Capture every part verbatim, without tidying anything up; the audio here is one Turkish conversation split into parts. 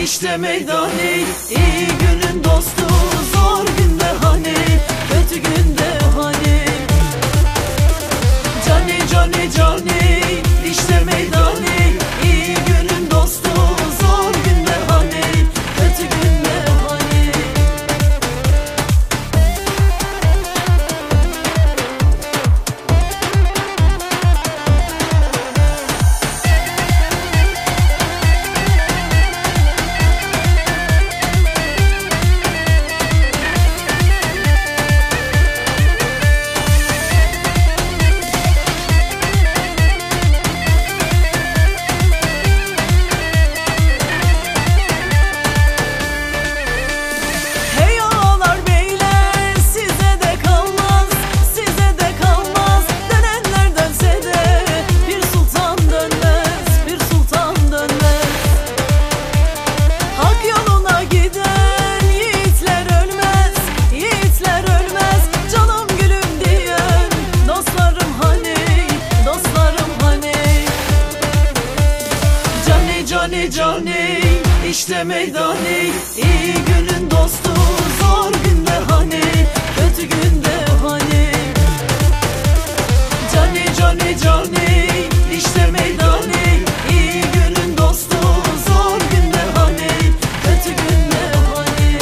işte meydani. İyi günün dostu, zor günde hani, kötü günde hani. Cani cani cani, işte meydani. İyi günün dostu, zor günde hani, kötü günde hani. Cani cani, işte meydani. İyi günün dostu, zor günde hani, kötü günde hani. Cani cani cani, işte meydani. İyi günün dostu, zor günde hani, kötü günde hani.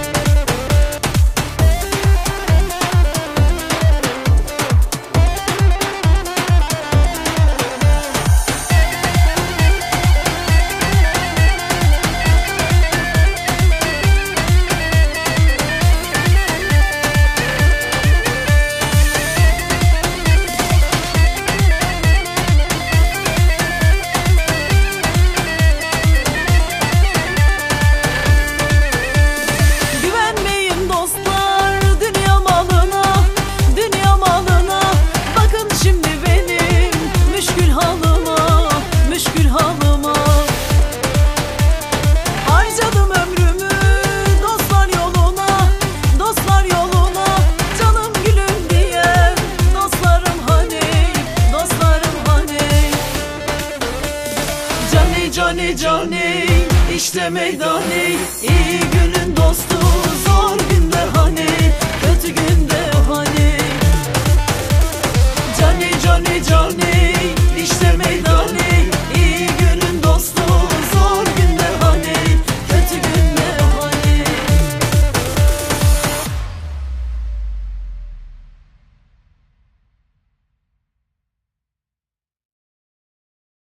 Cani cani, işte meydani. İyi günün dostu, zor günde hani, kötü günde hani. Cani cani cani.